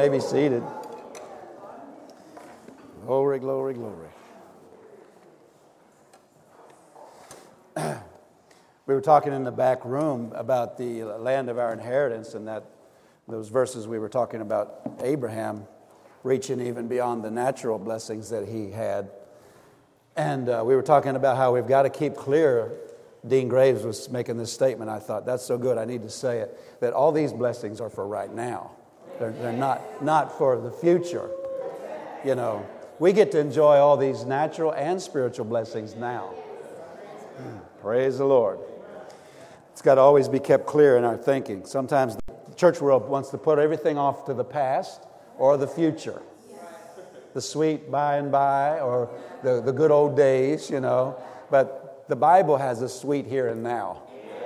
may be seated. Glory, glory, glory. We were talking in the back room about the land of our inheritance, and that those verses we were talking about Abraham reaching even beyond the natural blessings that he had. And we were talking about how we've got to keep clear. Dean Graves was making this statement. I thought, that's so good, I need to say it, that all these blessings are for right now. They're not for the future. You know, we get to enjoy all these natural and spiritual blessings now. Praise the Lord. It's got to always be kept clear in our thinking. Sometimes the church world wants to put everything off to the past or the future. The sweet by and by, or the good old days, you know. But the Bible has a sweet here and now.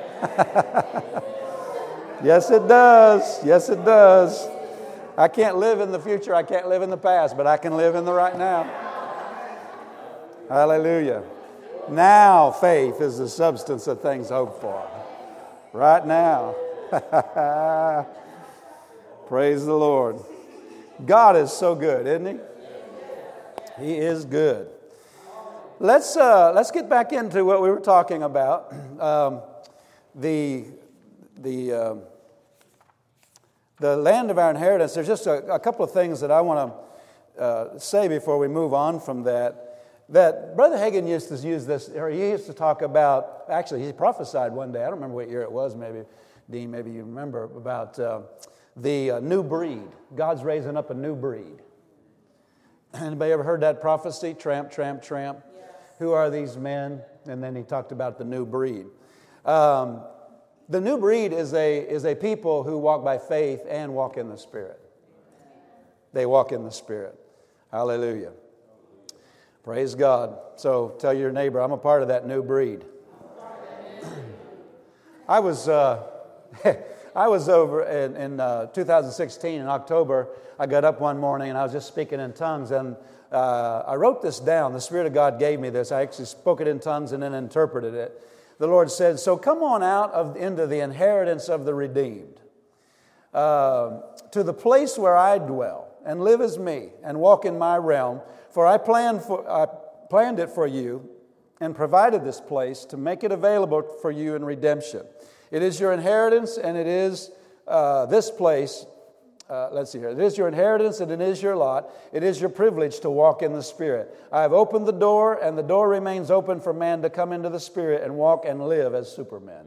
Yes, it does. Yes, it does. I can't live in the future. I can't live in the past, but I can live in the right now. Hallelujah. Now faith is the substance of things hoped for. Right now. Praise the Lord. God is so good, isn't He? He is good. Let's get back into what we were talking about. The land of our inheritance. There's just a couple of things that I want to say before we move on from that. That Brother Hagin used to use this, or he used to talk about, actually he prophesied one day, I don't remember what year it was, maybe, Dean, maybe you remember, about the new breed. God's raising up a new breed. Anybody ever heard that prophecy? Tramp, tramp, tramp. Yes. Who are these men? And then he talked about the new breed. The new breed is a people who walk by faith and walk in the Spirit. They walk in the Spirit. Hallelujah. Praise God. So tell your neighbor, I'm a part of that new breed. I was over in 2016 in October. I got up one morning and I was just speaking in tongues, and I wrote this down. The Spirit of God gave me this. I actually spoke it in tongues and then interpreted it. The Lord said, so come on out into the inheritance of the redeemed, to the place where I dwell, and live as me, and walk in my realm. For I planned it for you and provided this place to make it available for you in redemption. It is your inheritance, and it is this place. Let's see here. It is your inheritance, and it is your lot. It is your privilege to walk in the Spirit. I have opened the door, and the door remains open for man to come into the Spirit and walk and live as supermen.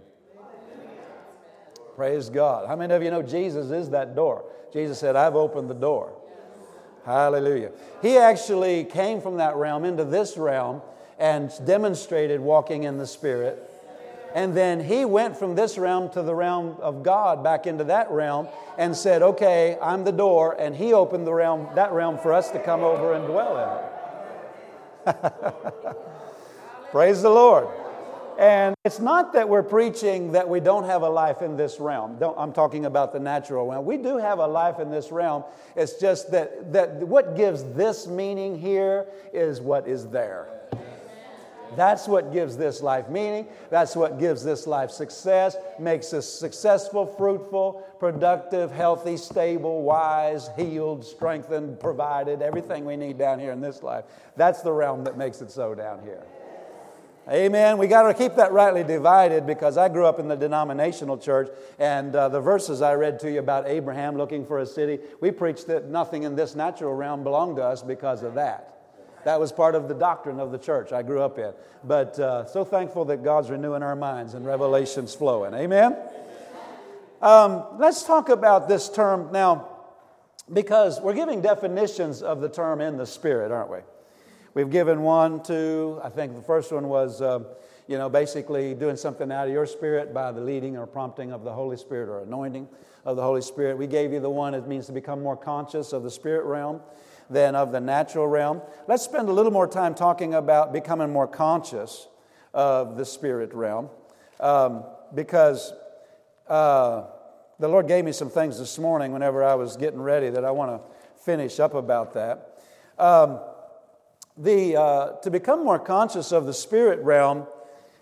Praise God. How many of you know Jesus is that door? Jesus said, I've opened the door. Hallelujah. He actually came from that realm into this realm and demonstrated walking in the Spirit. And then He went from this realm to the realm of God, back into that realm, and said, okay, I'm the door. And He opened that realm for us to come over and dwell in it. Praise the Lord. And it's not that we're preaching that we don't have a life in this realm. I'm talking about the natural realm. We do have a life in this realm. It's just that what gives this meaning here is what is there. That's what gives this life meaning. That's what gives this life success, makes us successful, fruitful, productive, healthy, stable, wise, healed, strengthened, provided, everything we need down here in this life. That's the realm that makes it so down here. Amen. We got to keep that rightly divided, because I grew up in the denominational church, and the verses I read to you about Abraham looking for a city, we preached that nothing in this natural realm belonged to us because of that. That was part of the doctrine of the church I grew up in. But so thankful that God's renewing our minds and revelation's flowing. Amen. Let's talk about this term now, because we're giving definitions of the term in the Spirit, aren't we? We've given 1, 2, I think the first one was, basically doing something out of your spirit by the leading or prompting of the Holy Spirit or anointing of the Holy Spirit. We gave you the one, it means to become more conscious of the spirit realm than of the natural realm. Let's spend a little more time talking about becoming more conscious of the spirit realm, because the Lord gave me some things this morning whenever I was getting ready that I want to finish up about that. To become more conscious of the spirit realm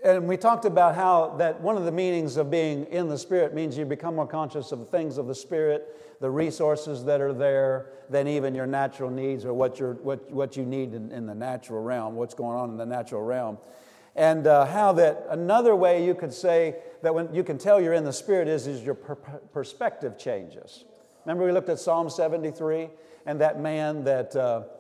And we talked about how that one of the meanings of being in the Spirit means you become more conscious of the things of the Spirit, the resources that are there, than even your natural needs or what you need in the natural realm, what's going on in the natural realm. And how that another way you could say that when you can tell you're in the Spirit is your perspective changes. Remember we looked at Psalm 73 and that man that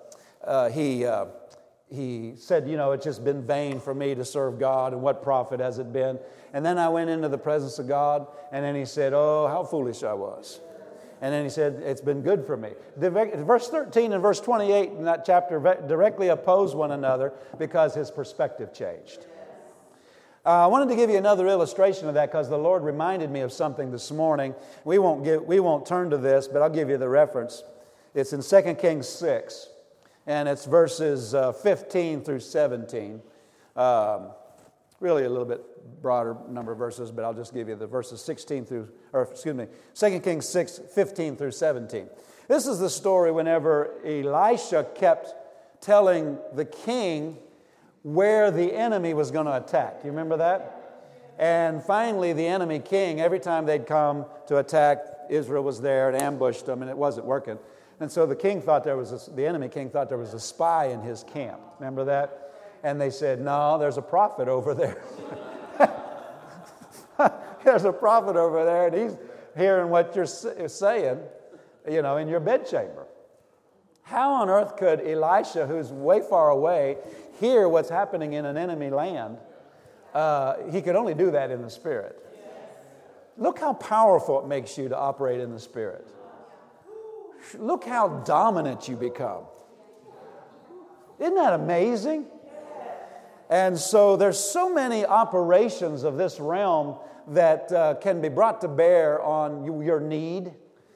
he said, it's just been vain for me to serve God, and what profit has it been? And then I went into the presence of God, and then he said, oh, how foolish I was. And then he said, it's been good for me. Verse 13 and verse 28 in that chapter directly oppose one another because his perspective changed. I wanted to give you another illustration of that because the Lord reminded me of something this morning. We won't turn to this, but I'll give you the reference. It's in 2 Kings 6. And it's verses 15 through 17. Really a little bit broader number of verses, but I'll just give you the verses 2 Kings 6, 15 through 17. This is the story whenever Elisha kept telling the king where the enemy was going to attack. You remember that? And finally, the enemy king, every time they'd come to attack, Israel was there and ambushed them, and it wasn't working. And so the enemy king thought there was a spy in his camp. Remember that? And they said, no, there's a prophet over there. There's a prophet over there, and he's hearing what you're saying, in your bedchamber. How on earth could Elisha, who's way far away, hear what's happening in an enemy land? He could only do that in the Spirit. Look how powerful it makes you to operate in the Spirit. Look how dominant you become. Isn't that amazing? And so there's so many operations of this realm that can be brought to bear on your need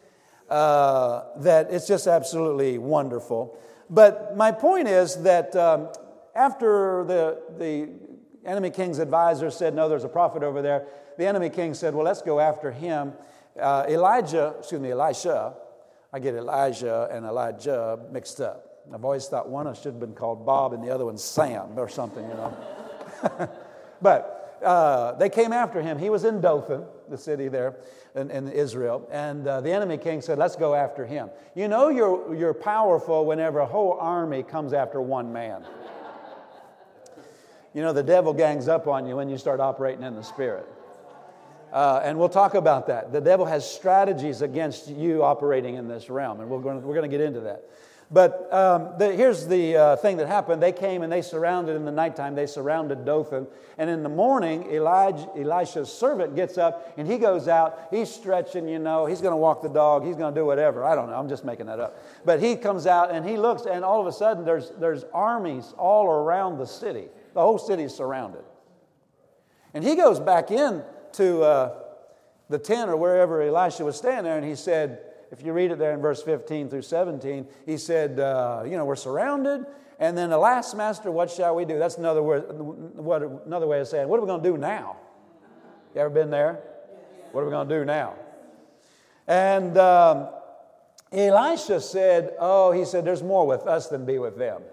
that it's just absolutely wonderful. But my point is that after the enemy king's advisor said, no, there's a prophet over there, the enemy king said, well, let's go after him. Elisha, I get Elijah and Elijah mixed up. I've always thought one should have been called Bob and the other one Sam or something, But they came after him. He was in Dothan, the city there in Israel. And the enemy king said, let's go after him. You're powerful whenever a whole army comes after one man. The devil gangs up on you when you start operating in the Spirit. And we'll talk about that. The devil has strategies against you operating in this realm, and we're going to get into that. But here's the thing that happened. They came and they surrounded in the nighttime. They surrounded Dothan. And in the morning, Elisha's servant gets up, and he goes out. He's stretching, he's going to walk the dog. He's going to do whatever. I don't know. I'm just making that up. But he comes out, and he looks, and all of a sudden, there's armies all around the city. The whole city is surrounded. And he goes back in to the tent or wherever Elisha was standing there, and he said, if you read it there in verse 15 through 17, he said, we're surrounded, and then alas, master, what shall we do? That's another way of saying, what are we going to do now? You ever been there? What are we going to do now? And Elisha said, he said, there's more with us than be with them.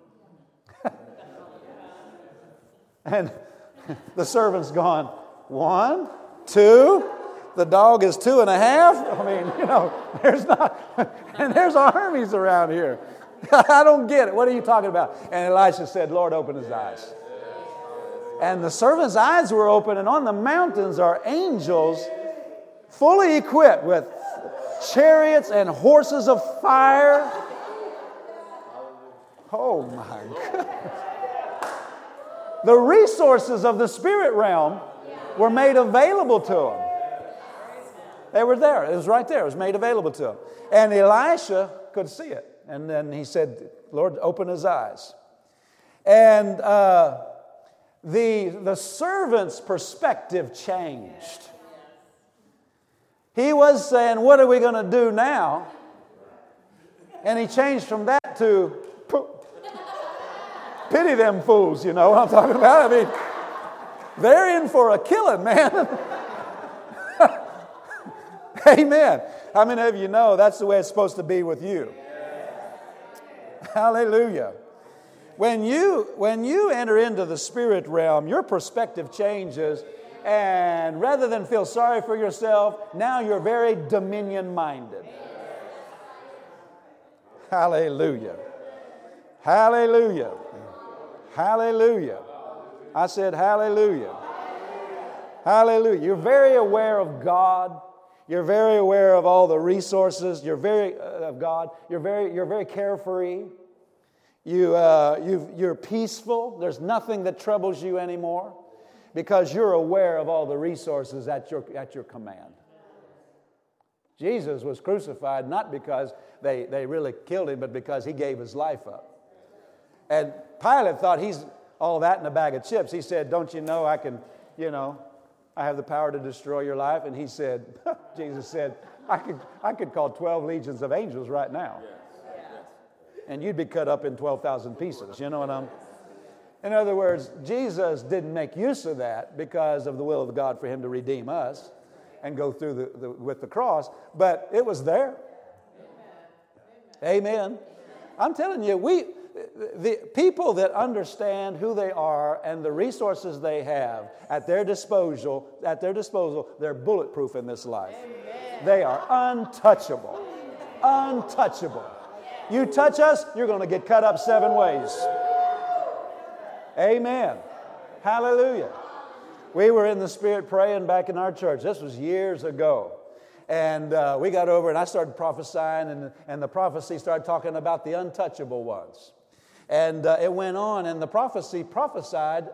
And the servant's gone, 1, 2, the dog is 2.5. I mean, there's not, and there's armies around here. I don't get it. What are you talking about? And Elisha said, Lord, open his eyes. And the servant's eyes were open, and on the mountains are angels fully equipped with chariots and horses of fire. Oh my goodness. The resources of the spirit realm were made available to them. They were there. It was right there. It was made available to him. And Elisha could see it. And then he said, Lord, open his eyes. And the servant's perspective changed. He was saying, what are we going to do now? And he changed from that to pity them fools, you know what I'm talking about? I mean, they're in for a killing, man. Amen. How many of you know that's the way it's supposed to be with you? Hallelujah. When you enter into the spirit realm, your perspective changes, and rather than feel sorry for yourself, now you're very dominion-minded. Hallelujah. Hallelujah. Hallelujah. I said hallelujah. Hallelujah. You're very aware of God. You're very aware of all the resources. You're very of God. You're very carefree. You're peaceful. There's nothing that troubles you anymore because you're aware of all the resources at your command. Jesus was crucified not because they really killed him, but because he gave his life up. And Pilate thought he's all that in a bag of chips. He said, "Don't you know I can, I have the power to destroy your life?" And he said, Jesus said, I could call 12 legions of angels right now. And you'd be cut up in 12,000 pieces. You know what I'm... In other words, Jesus didn't make use of that because of the will of God for him to redeem us and go through with the cross, but it was there. Amen. I'm telling you, the people that understand who they are and the resources they have at their disposal, they're bulletproof in this life. Amen. They are untouchable. Untouchable. You touch us, you're going to get cut up 7 ways. Amen. Hallelujah. We were in the Spirit praying back in our church. This was years ago. And we got over and I started prophesying, and the prophecy started talking about the untouchable ones. And it went on, and the prophecy prophesied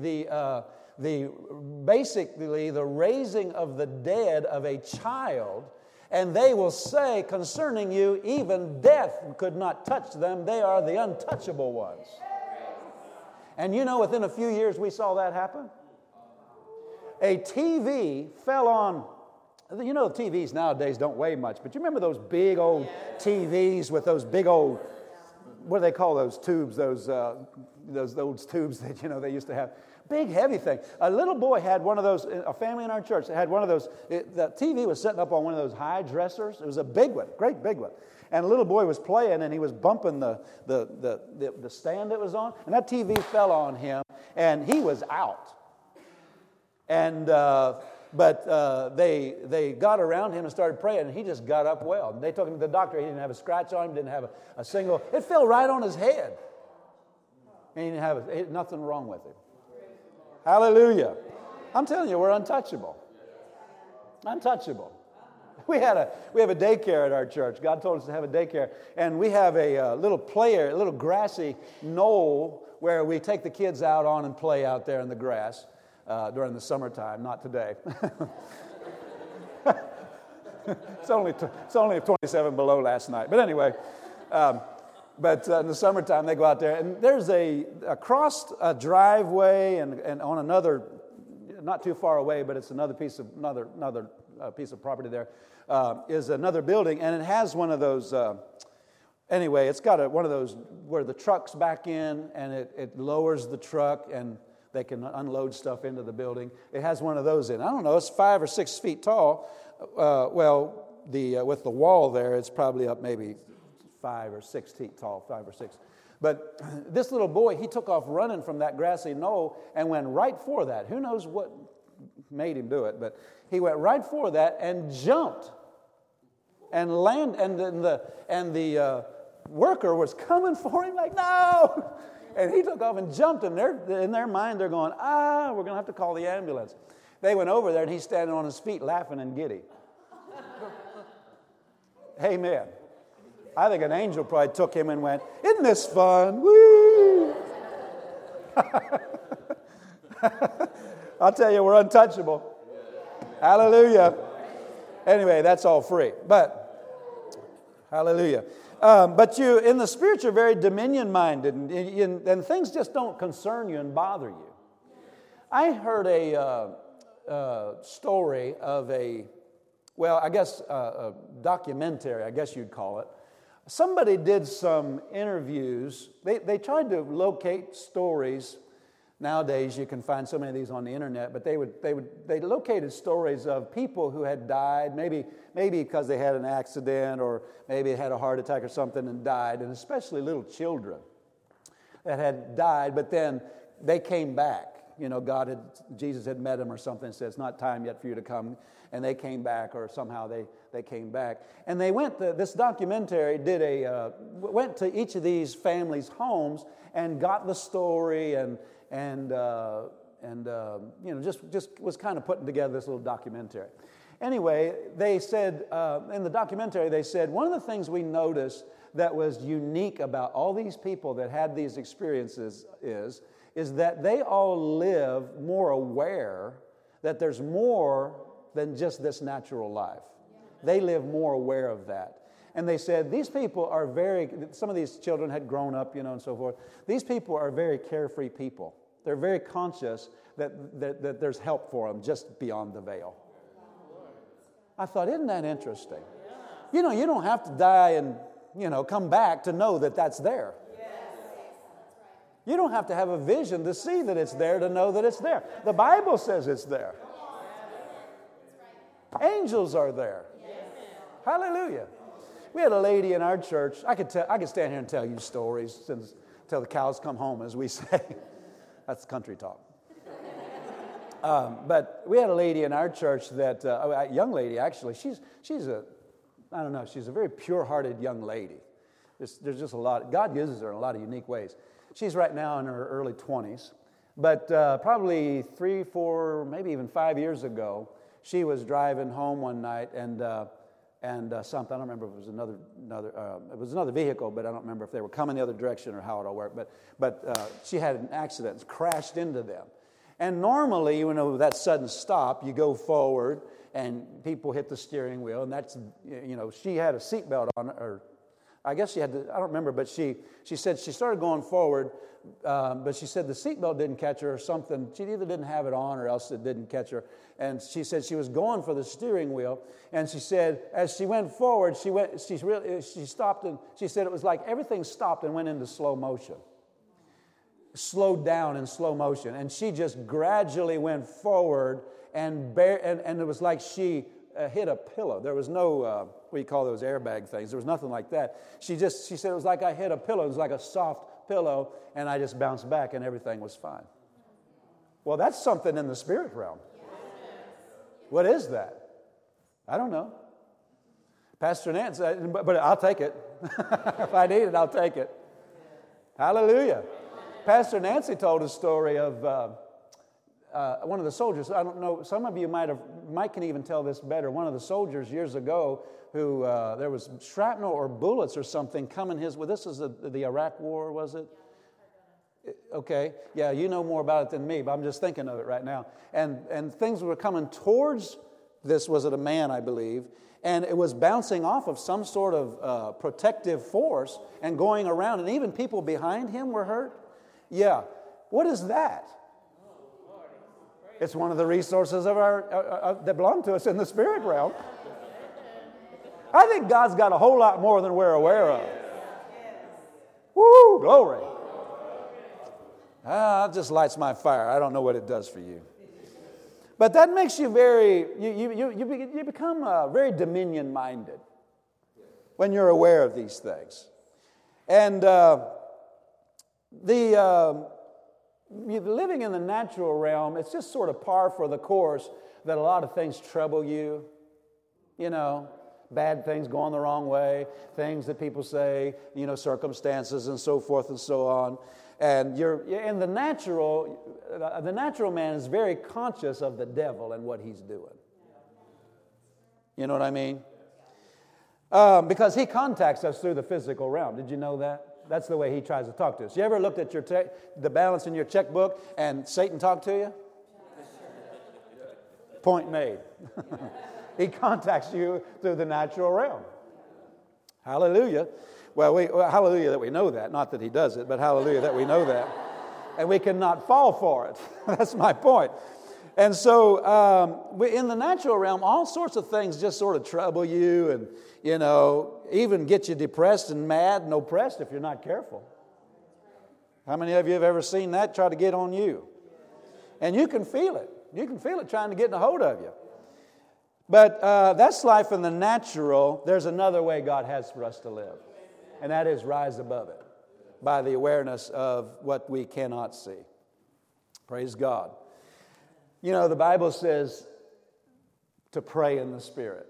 basically the raising of the dead of a child. And they will say concerning you, even death could not touch them. They are the untouchable ones. And within a few years we saw that happen. A TV fell on... TVs nowadays don't weigh much, but you remember those big old TVs with those big old, what do they call those tubes? Those tubes that they used to have. Big heavy thing. A little boy had one of those. A family in our church that had one of those. The TV was sitting up on one of those high dressers. It was a big one, great big one. And a little boy was playing, and he was bumping the stand it was on, and that TV fell on him, and he was out. And But they got around him and started praying, and he just got up well. They took him to the doctor. He didn't have a scratch on him, didn't have a single... It fell right on his head. And he didn't have nothing wrong with him. Hallelujah. I'm telling you, we're untouchable. Untouchable. We have a daycare at our church. God told us to have a daycare. And we have a little grassy knoll where we take the kids out on and play out there in the grass. During the summertime, not today. It's only 27 below last night. But anyway, but in the summertime they go out there, and there's across a driveway and on another, not too far away, but it's another piece of property there, is another building, and it has one of those. Anyway, it's got one of those where the truck's back in, and it lowers the truck and they can unload stuff into the building. It has one of those in. I don't know, it's 5 or 6 feet tall. With the wall there, it's probably up maybe 5 or 6 feet tall, 5 or 6. But this little boy, he took off running from that grassy knoll and went right for that. Who knows what made him do it, but he went right for that and jumped and landed. And the worker was coming for him like, no! And he took off and jumped, and in their mind, they're going, we're going to have to call the ambulance. They went over there, and he's standing on his feet laughing and giddy. Amen. I think an angel probably took him and went, isn't this fun? Woo! I'll tell you, we're untouchable. Hallelujah. Anyway, that's all free. But, hallelujah. But you, in the spirit, you're very dominion-minded, and things just don't concern you and bother you. I heard a story of a documentary, I guess you'd call it. Somebody did some interviews. They tried to locate stories. Nowadays, you can find so many of these on the internet, but they located stories of people who had died, maybe because they had an accident or maybe had a heart attack or something and died, and especially little children. that had died, but then they came back. You know, Jesus had met them or something and said, it's not time yet for you to come. And they came back, or somehow they came back. And they this documentary went to each of these families' homes and got the story and just was kind of putting together this little documentary. Anyway, they said, in the documentary, they said, one of the things we noticed that was unique about all these people that had these experiences is that they all live more aware that there's more than just this natural life. They live more aware of that. And they said, these people are some of these children had grown up, and so forth. These people are very carefree people. They're very conscious that there's help for them just beyond the veil. I thought, isn't that interesting? You don't have to die and, come back to know that that's there. You don't have to have a vision to see that it's there, to know that it's there. The Bible says it's there. Angels are there. Hallelujah. We had a lady in our church. I could stand here and tell you stories until the cows come home, as we say. That's country talk. But we had a lady in our church a young lady actually. She's a very pure-hearted young lady. There's just a lot. God uses her in a lot of unique ways. She's right now in her early 20s. But probably 3, 4, maybe even 5 years ago, she was driving home one night and something. I don't remember if it was another vehicle, but I don't remember if they were coming the other direction or how it all worked. But she had an accident, crashed into them. And normally, that sudden stop, you go forward and people hit the steering wheel, and that's, she had a seatbelt on, or I guess she had to, I don't remember, but she said she started going forward, but she said the seatbelt didn't catch her or something. She either didn't have it on or else it didn't catch her. And she said she was going for the steering wheel, and she said as she went forward, she stopped, and she said it was like everything stopped and went into slow motion. Slowed down in slow motion, and she just gradually went forward, and it was like she hit a pillow. There was no what do you call those airbag things? There was nothing like that. She said it was like I hit a pillow. It was like a soft pillow, and I just bounced back, and everything was fine. Well, that's something in the spirit realm. What is that? I don't know. Pastor Nance, but I'll take it. If I need it, I'll take it. Hallelujah. Pastor Nancy told a story of one of the soldiers. I don't know, some of you might can even tell this better. One of the soldiers years ago who there was shrapnel or bullets or something coming his way. This is the Iraq War, was it? Okay, yeah, you know more about it than me, but I'm just thinking of it right now. And things were coming towards this, was it a man, I believe, and it was bouncing off of some sort of protective force and going around, and even people behind him were hurt. Yeah. What is that? It's one of the resources of that belong to us in the spirit realm. I think God's got a whole lot more than we're aware of. Woo, glory. It just lights my fire. I don't know what it does for you. But that makes you you become very dominion-minded when you're aware of these things. And living in the natural realm, it's just sort of par for the course that a lot of things trouble you. Bad things going the wrong way, things that people say, circumstances and so forth and so on. And you're in the natural man is very conscious of the devil and what he's doing. You know what I mean? Because he contacts us through the physical realm. Did you know that? That's the way he tries to talk to us. You ever looked at the balance in your checkbook and Satan talked to you? Point made. He contacts you through the natural realm. Hallelujah. Well, hallelujah that we know that. Not that he does it, but hallelujah that we know that. And we cannot fall for it. That's my point. And so in the natural realm, all sorts of things just sort of trouble you and, even get you depressed and mad and oppressed if you're not careful. How many of you have ever seen that try to get on you? And you can feel it. You can feel it trying to get a hold of you. But that's life in the natural. There's another way God has for us to live. And that is rise above it. by the awareness of what we cannot see. Praise God. You know, the Bible says to pray in the Spirit.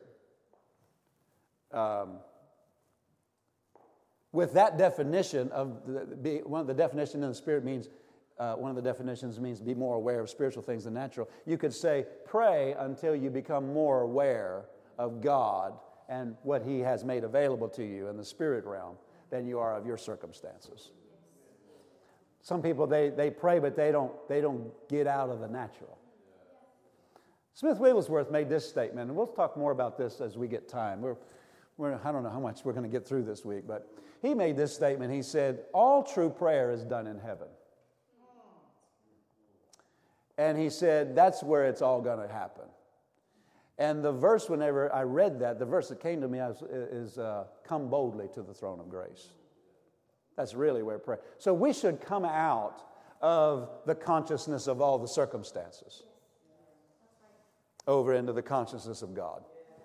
With that definition of one of the definitions in the Spirit means one of the definitions means be more aware of spiritual things than natural. You could say pray until you become more aware of God and what He has made available to you in the spirit realm than you are of your circumstances. Some people they pray, but they don't get out of the natural. Smith Wigglesworth made this statement, and we'll talk more about this as we get time. I don't know how much we're going to get through this week, but he made this statement. He said, all true prayer is done in heaven. And he said, that's where it's all going to happen. And the verse, whenever I read that, the verse that came to me is come boldly to the throne of grace. That's really where prayer. So we should come out of the consciousness of all the circumstances over into the consciousness of God.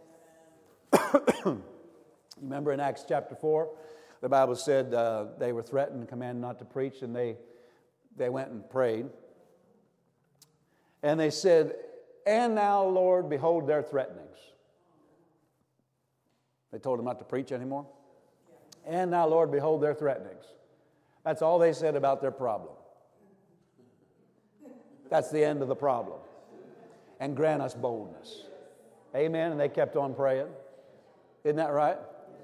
Remember in Acts chapter 4, the Bible said they were threatened and commanded not to preach, and they went and prayed. And they said, and now, Lord, behold their threatenings. They told them not to preach anymore. And now, Lord, behold their threatenings. That's all they said about their problem. That's the end of the problem. And grant us boldness. Amen. And they kept on praying. Isn't that right?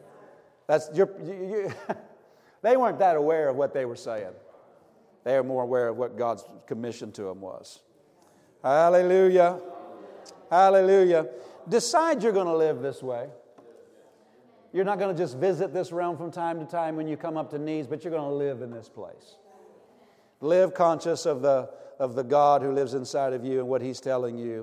They weren't that aware of what they were saying. They were more aware of what God's commission to them was. Hallelujah. Hallelujah. Decide you're going to live this way. You're not going to just visit this realm from time to time when you come up to needs, but you're going to live in this place. Live conscious of the God who lives inside of you and what He's telling you.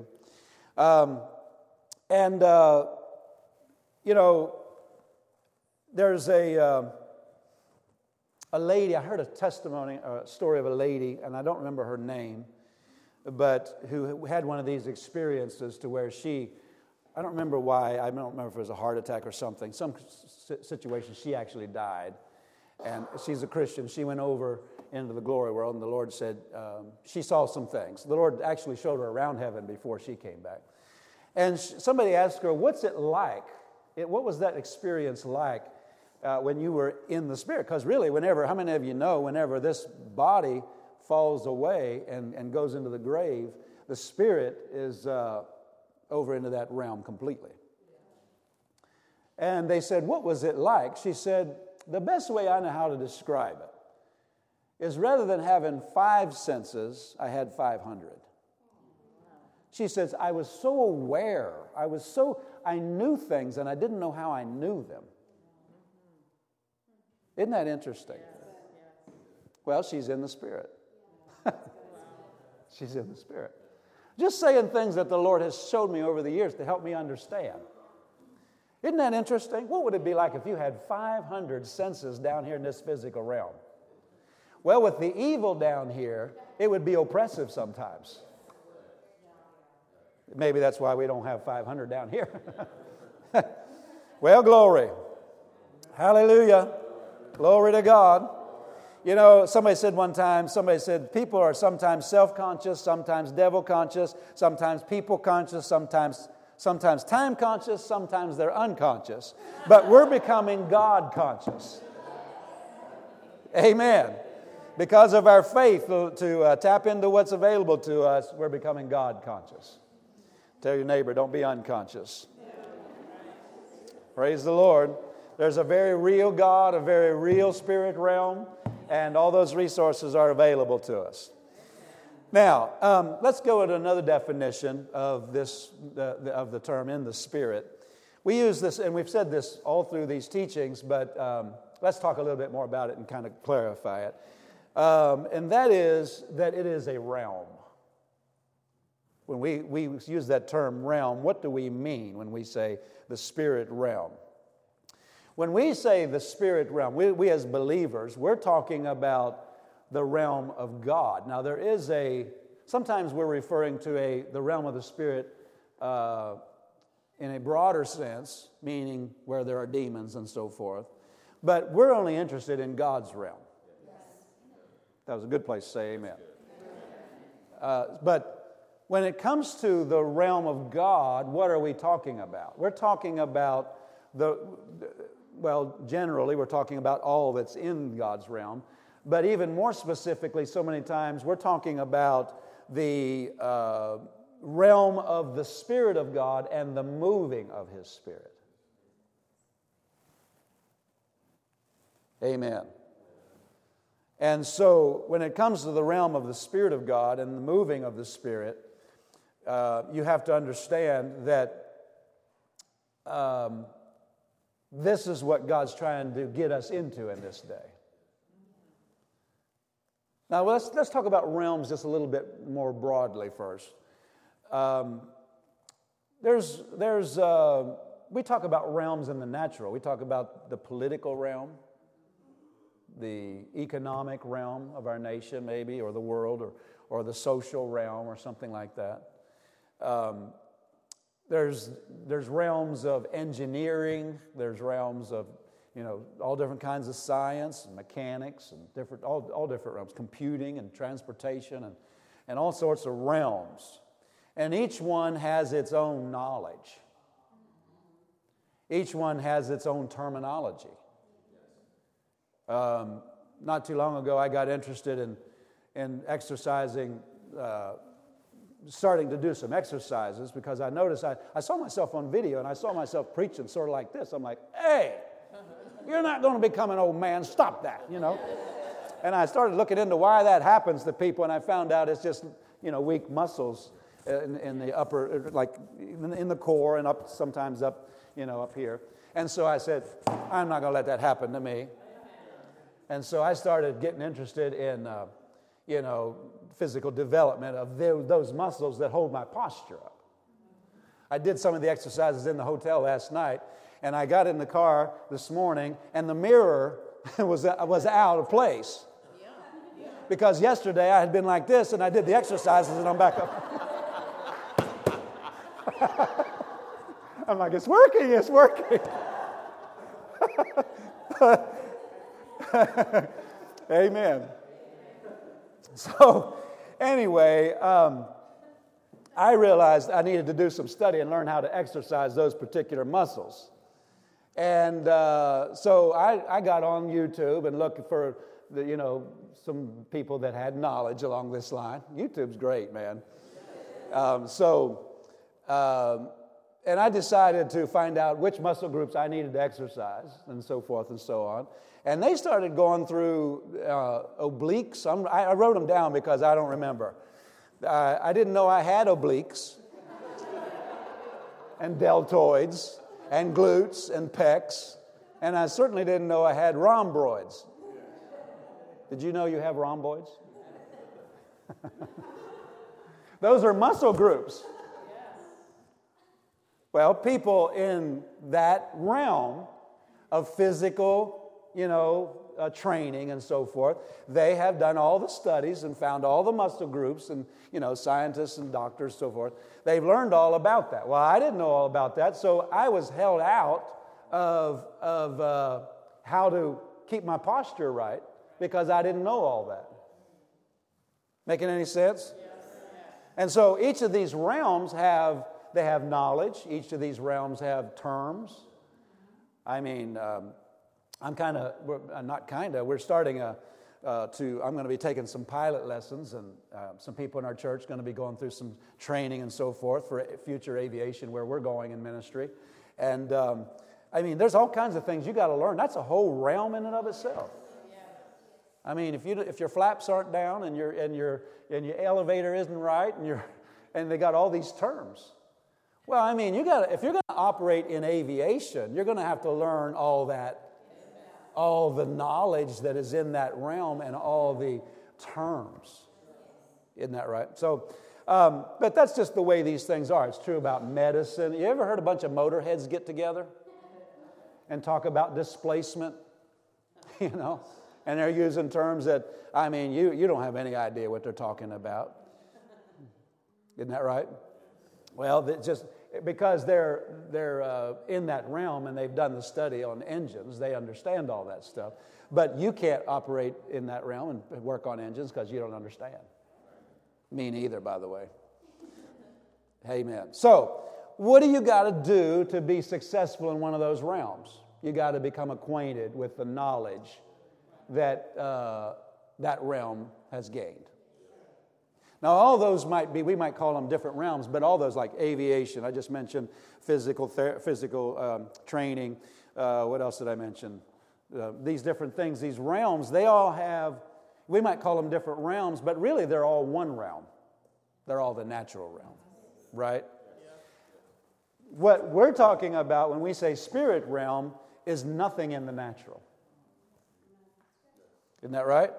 There's a lady, I heard a story of a lady, and I don't remember her name, but who had one of these experiences to where I don't remember why, I don't remember if it was a heart attack or something, some situation, she actually died. And she's a Christian. She went over into the glory world, and the Lord said she saw some things. The Lord actually showed her around heaven before she came back. And somebody asked her, what's it like? What was that experience like when you were in the Spirit? Because really, how many of you know, whenever this body falls away and goes into the grave, the Spirit is over into that realm completely. And they said, what was it like? She said, the best way I know how to describe it is rather than having 5 senses, I had 500. She says, I was so aware. I knew things and I didn't know how I knew them. Isn't that interesting? Well, she's in the Spirit. She's in the Spirit. Just saying things that the Lord has showed me over the years to help me understand. Isn't that interesting? What would it be like if you had 500 senses down here in this physical realm? Well, with the evil down here, it would be oppressive sometimes. Maybe that's why we don't have 500 down here. Well, glory. Hallelujah. Glory to God. You know, somebody said people are sometimes self-conscious, sometimes devil-conscious, sometimes people-conscious, sometimes time-conscious, sometimes they're unconscious. But we're becoming God-conscious. Amen. Because of our faith to tap into what's available to us, we're becoming God-conscious. Tell your neighbor, don't be unconscious. Praise the Lord. There's a very real God, a very real spirit realm, and all those resources are available to us. Now, let's go at another definition of the term in the Spirit. We use this, and we've said this all through these teachings, but let's talk a little bit more about it and kind of clarify it. And that is that it is a realm. When we use that term realm, what do we mean when we say the spirit realm? When we say the spirit realm, we as believers, we're talking about the realm of God. Now there is sometimes we're referring to the realm of the spirit in a broader sense, meaning where there are demons and so forth. But we're only interested in God's realm. That was a good place to say amen. But when it comes to the realm of God, what are we talking about? We're talking about generally we're talking about all that's in God's realm. But even more specifically, so many times, we're talking about the realm of the Spirit of God and the moving of His Spirit. Amen. And so, when it comes to the realm of the Spirit of God and the moving of the Spirit, you have to understand that this is what God's trying to get us into in this day. Now, let's talk about realms just a little bit more broadly first. We talk about realms in the natural. We talk about the political realm, the economic realm of our nation, maybe, or the world, or the social realm, or something like that. There's realms of engineering. There's realms of all different kinds of science and mechanics and all different realms, computing and transportation and all sorts of realms. And each one has its own knowledge. Each one has its own terminology. Not too long ago, I got interested in exercising, starting to do some exercises because I noticed I saw myself on video and I saw myself preaching sort of like this. I'm like, hey, you're not going to become an old man. Stop that, And I started looking into why that happens to people, and I found out it's just, weak muscles in the upper, like in the core and up, sometimes up, up here. And so I said, I'm not going to let that happen to me. And so I started getting interested in, physical development of those muscles that hold my posture up. I did some of the exercises in the hotel last night, and I got in the car this morning, and the mirror was out of place. Because yesterday I had been like this, and I did the exercises, and I'm back up. I'm like, it's working. Amen. So, anyway, I realized I needed to do some study and learn how to exercise those particular muscles. And so I got on YouTube and looked for some people that had knowledge along this line. YouTube's great, man. And I decided to find out which muscle groups I needed to exercise and so forth and so on. And they started going through obliques. I wrote them down because I don't remember. I didn't know I had obliques and deltoids and glutes and pecs. And I certainly didn't know I had rhomboids. Did you know you have rhomboids? Those are muscle groups. Well, people in that realm of physical, training and so forth, they have done all the studies and found all the muscle groups and, scientists and doctors, so forth. They've learned all about that. Well, I didn't know all about that, so I was held out of how to keep my posture right because I didn't know all that. Making any sense? Yes. And so each of these realms have knowledge. Each of these realms have terms. I mean, we're starting I'm going to be taking some pilot lessons, and some people in our church are going to be going through some training and so forth for future aviation where we're going in ministry. And there's all kinds of things you got to learn. That's a whole realm in and of itself. I mean, if your flaps aren't down and your elevator isn't right and they got all these terms. Well, I mean, if you're going to operate in aviation, you're going to have to learn all the knowledge that is in that realm and all the terms. Isn't that right? So, but that's just the way these things are. It's true about medicine. You ever heard a bunch of motorheads get together and talk about displacement? And they're using terms that, you don't have any idea what they're talking about. Isn't that right? Well, because they're in that realm and they've done the study on engines. They understand all that stuff. But you can't operate in that realm and work on engines because you don't understand. Me neither, by the way. Amen. So, what do you got to do to be successful in one of those realms? You got to become acquainted with the knowledge that that realm has gained. Now, all those we might call them different realms, but all those like aviation, I just mentioned physical training. What else did I mention? These different things, these realms, they all have, we might call them different realms, but really they're all one realm. They're all the natural realm, right? What we're talking about when we say spirit realm is nothing in the natural. Isn't that right?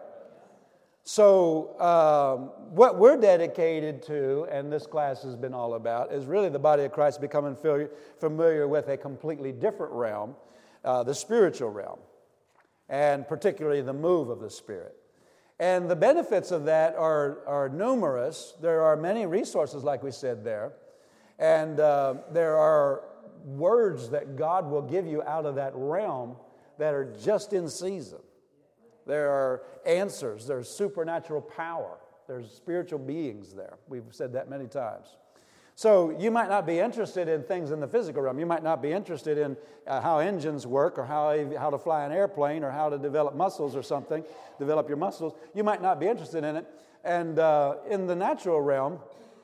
So what we're dedicated to, and this class has been all about, is really the body of Christ becoming familiar with a completely different realm, the spiritual realm, and particularly the move of the Spirit. And the benefits of that are numerous. There are many resources, like we said there, and there are words that God will give you out of that realm that are just in season. There are answers. There's supernatural power. There's spiritual beings there. We've said that many times. So you might not be interested in things in the physical realm. You might not be interested in how engines work or how to fly an airplane or how to develop muscles or something, develop your muscles. You might not be interested in it. And in the natural realm,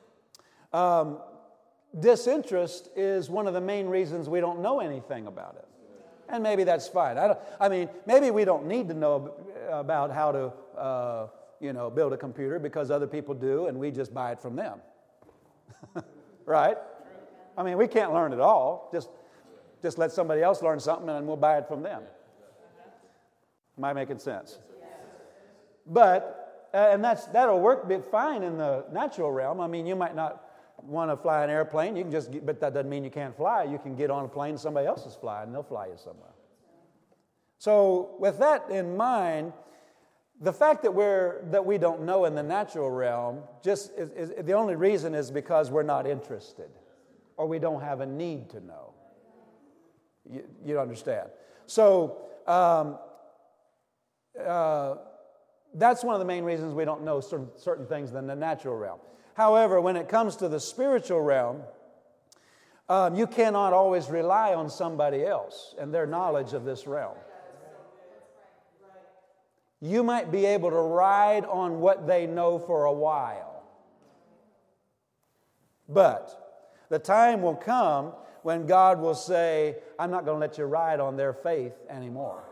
disinterest is one of the main reasons we don't know anything about it. And maybe that's fine. Maybe we don't need to know about how to, build a computer because other people do, and we just buy it from them. Right? I mean, we can't learn it all. Just let somebody else learn something, and we'll buy it from them. Am I making sense? But that'll work fine in the natural realm. I mean, you might not want to fly an airplane, but that doesn't mean you can't fly. You can get on a plane somebody else is flying, and they'll fly you somewhere. So with that in mind, the fact that we don't know in the natural realm is the only reason is because we're not interested, or we don't have a need to know. You understand? So that's one of the main reasons we don't know certain things in the natural realm. However, when it comes to the spiritual realm, you cannot always rely on somebody else and their knowledge of this realm. You might be able to ride on what they know for a while. But the time will come when God will say, I'm not going to let you ride on their faith anymore.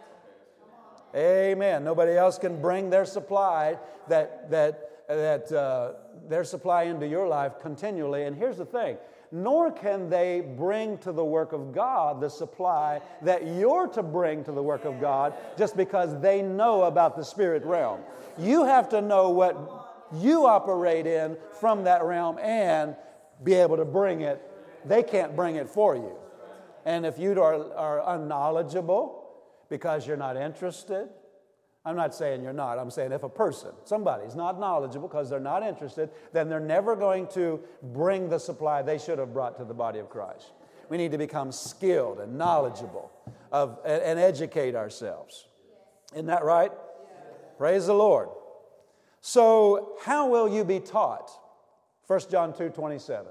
Amen. Nobody else can bring their supply their supply into your life continually. And here's the thing, nor can they bring to the work of God the supply that you're to bring to the work of God just because they know about the spirit realm. You have to know what you operate in from that realm and be able to bring it. They can't bring it for you. And if you are unknowledgeable because you're not interested, I'm not saying you're not. I'm saying if somebody's not knowledgeable because they're not interested, then they're never going to bring the supply they should have brought to the body of Christ. We need to become skilled and knowledgeable and educate ourselves. Isn't that right? Yes. Praise the Lord. So how will you be taught? 1 John 2:27.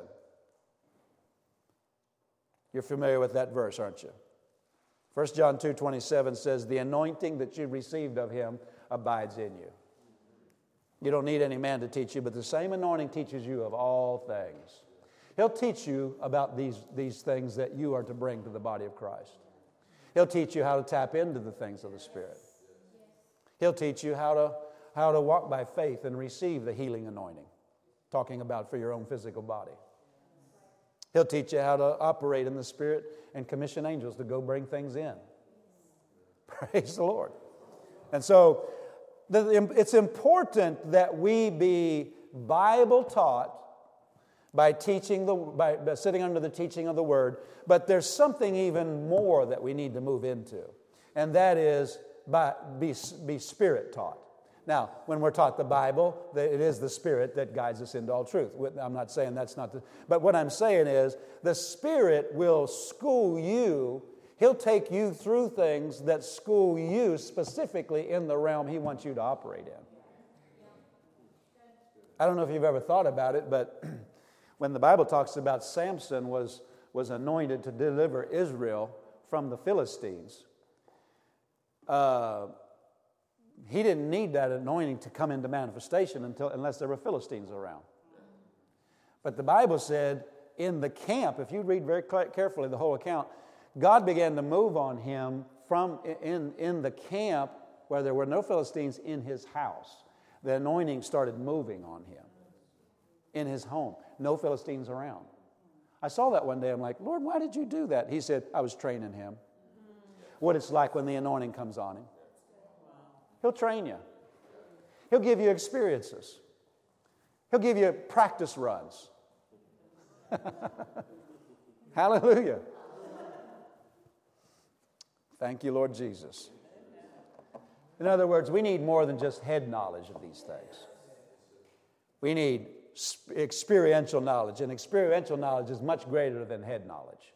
You're familiar with that verse, aren't you? 1 John 2:27 says, the anointing that you received of him abides in you. You don't need any man to teach you, but the same anointing teaches you of all things. He'll teach you about these things that you are to bring to the body of Christ. He'll teach you how to tap into the things of the Spirit. He'll teach you how to walk by faith and receive the healing anointing, talking about for your own physical body. He'll teach you how to operate in the Spirit and commission angels to go bring things in. Praise the Lord. And so it's important that we be Bible taught by sitting under the teaching of the Word. But there's something even more that we need to move into, and that is be Spirit taught. Now, when we're taught the Bible, it is the Spirit that guides us into all truth. I'm not saying that's not the... But what I'm saying is the Spirit will school you. He'll take you through things that school you specifically in the realm He wants you to operate in. I don't know if you've ever thought about it, but when the Bible talks about Samson was anointed to deliver Israel from the Philistines, he didn't need that anointing to come into manifestation unless there were Philistines around. But the Bible said in the camp, if you read very carefully the whole account, God began to move on him from in the camp where there were no Philistines in his house. The anointing started moving on him in his home. No Philistines around. I saw that one day. I'm like, Lord, why did you do that? He said, I was training him. What it's like when the anointing comes on him. He'll train you. He'll give you experiences. He'll give you practice runs. Hallelujah. Thank you, Lord Jesus. In other words, we need more than just head knowledge of these things. We need experiential knowledge, and experiential knowledge is much greater than head knowledge.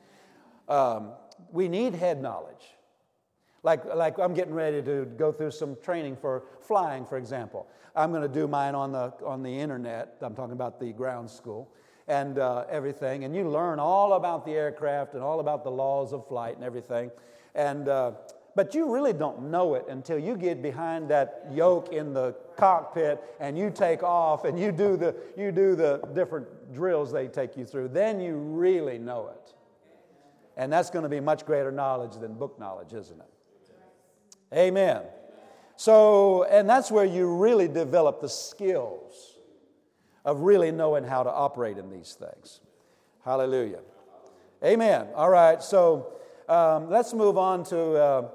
We need head knowledge. Like I'm getting ready to go through some training for flying, for example. I'm going to do mine on the internet. I'm talking about the ground school and everything. And you learn all about the aircraft and all about the laws of flight and everything. And but you really don't know it until you get behind that yoke in the cockpit and you take off and you do the different drills they take you through. Then you really know it. And that's going to be much greater knowledge than book knowledge, isn't it? Amen. So, and that's where you really develop the skills of really knowing how to operate in these things. Hallelujah. Amen. All right, so let's move on to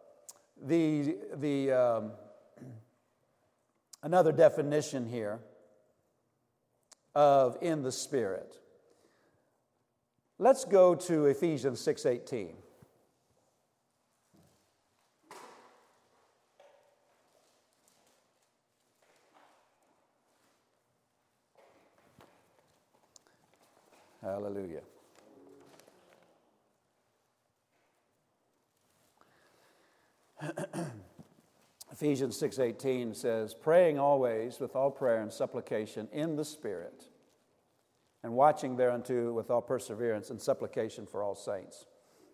another definition here of in the Spirit. Let's go to Ephesians 6:18. Hallelujah. Ephesians 6:18 says, praying always with all prayer and supplication in the Spirit, and watching thereunto with all perseverance and supplication for all saints.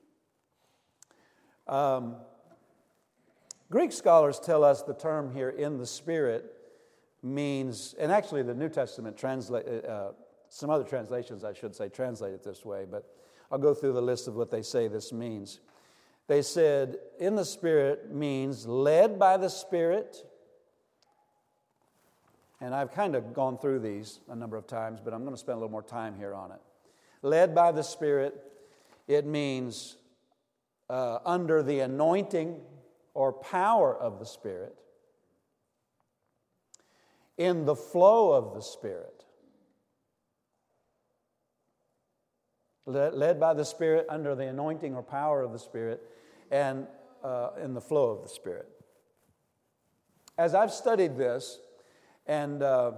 Greek scholars tell us the term here, in the Spirit, means, and actually the New Testament some other translations, I should say, translate it this way, but I'll go through the list of what they say this means. They said, in the Spirit means led by the Spirit. And I've kind of gone through these a number of times, but I'm going to spend a little more time here on it. Led by the Spirit, it means under the anointing or power of the Spirit. In the flow of the Spirit. Led by the Spirit, under the anointing or power of the Spirit, and in the flow of the Spirit. As I've studied this and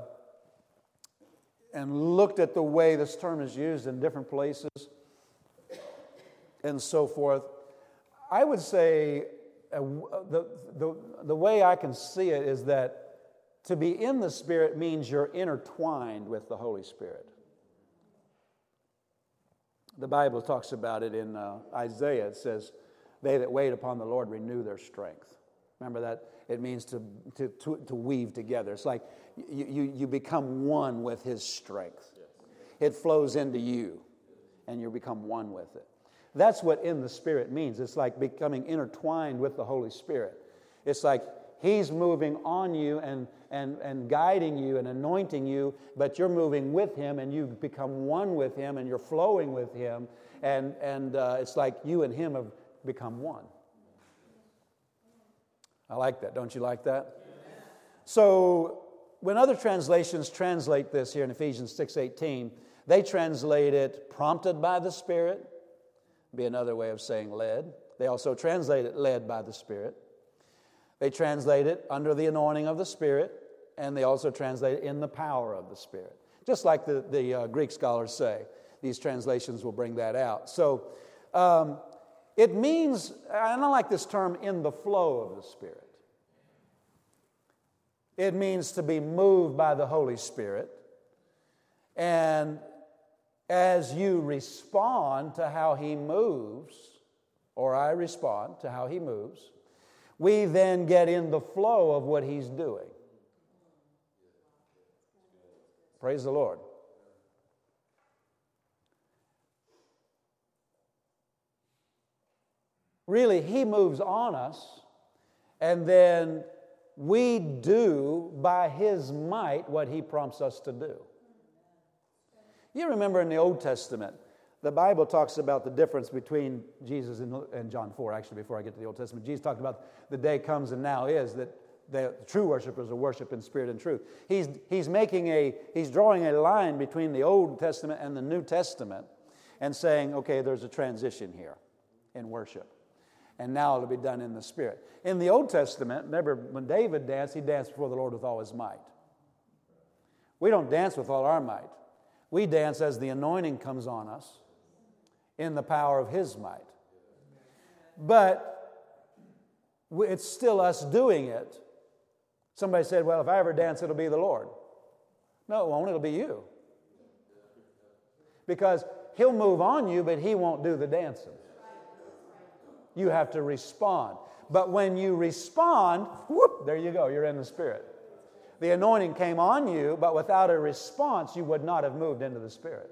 looked at the way this term is used in different places and so forth, I would say the way I can see it is that to be in the Spirit means you're intertwined with the Holy Spirit. The Bible talks about it in Isaiah. It says, they that wait upon the Lord renew their strength. Remember that? It means to weave together. It's like you become one with His strength. Yes. It flows into you, and you become one with it. That's what in the Spirit means. It's like becoming intertwined with the Holy Spirit. It's like He's moving on you and guiding you and anointing you, but you're moving with Him and you become one with Him and you're flowing with Him, and it's like you and Him have become one. I like that. Don't you like that? So when other translations translate this here in Ephesians 6:18, they translate it prompted by the Spirit, be another way of saying led. They also translate it led by the Spirit. They translate it under the anointing of the Spirit, and they also translate it in the power of the Spirit. Just like the Greek scholars say, these translations will bring that out. So it means, I don't like this term, in the flow of the Spirit. It means to be moved by the Holy Spirit. And as you respond to how He moves, or I respond to how He moves, we then get in the flow of what He's doing. Praise the Lord. Really, He moves on us, and then we do by His might what He prompts us to do. You remember in the Old Testament, the Bible talks about the difference between Jesus and John 4, actually, before I get to the Old Testament. Jesus talked about the day comes and now is that the true worshipers will worship in spirit and truth. He's drawing a line between the Old Testament and the New Testament and saying, okay, there's a transition here in worship. And now it'll be done in the Spirit. In the Old Testament, remember when David danced, he danced before the Lord with all his might. We don't dance with all our might. We dance as the anointing comes on us in the power of His might. But it's still us doing it. Somebody said, well, if I ever dance, it'll be the Lord. No, it won't. It'll be you. Because He'll move on you, but He won't do the dancing. You have to respond. But when you respond, whoop, there you go. You're in the Spirit. The anointing came on you, but without a response, you would not have moved into the Spirit.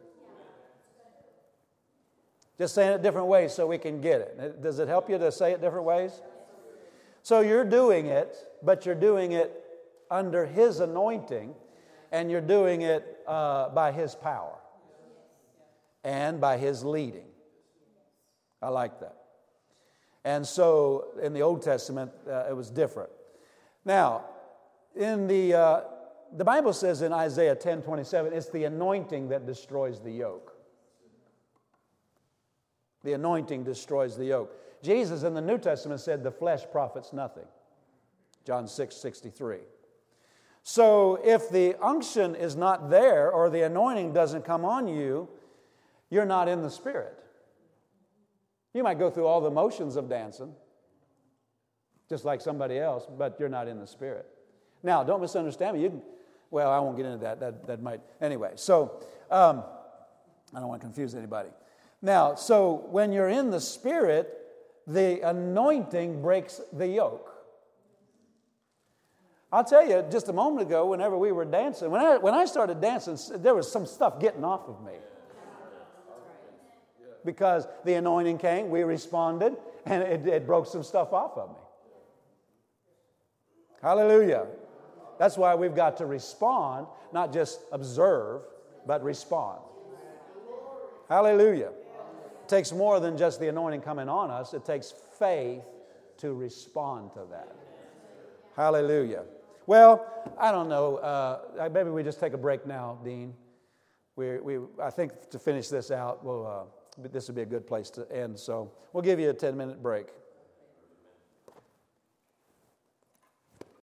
Just saying it different ways so we can get it. Does it help you to say it different ways? So you're doing it, but you're doing it under His anointing, and you're doing it by His power and by His leading. I like that. And so in the Old Testament, it was different. Now, in the Bible says in Isaiah 10:27, it's the anointing that destroys the yoke. The anointing destroys the yoke. Jesus in the New Testament said the flesh profits nothing. John 6:63. So if the unction is not there or the anointing doesn't come on you, you're not in the Spirit. You might go through all the motions of dancing, just like somebody else, but you're not in the Spirit. Now, don't misunderstand me. I won't get into that. That might... Anyway, so I don't want to confuse anybody. Now, so when you're in the Spirit, the anointing breaks the yoke. I'll tell you, just a moment ago, whenever we were dancing, when I started dancing, there was some stuff getting off of me. Because the anointing came, we responded, and it broke some stuff off of me. Hallelujah. That's why we've got to respond, not just observe, but respond. Hallelujah. It takes more than just the anointing coming on us. It takes faith to respond to that. Hallelujah. Well, I don't know. Maybe we just take a break now, Dean. I think to finish this out, this would be a good place to end. So we'll give you a 10-minute break.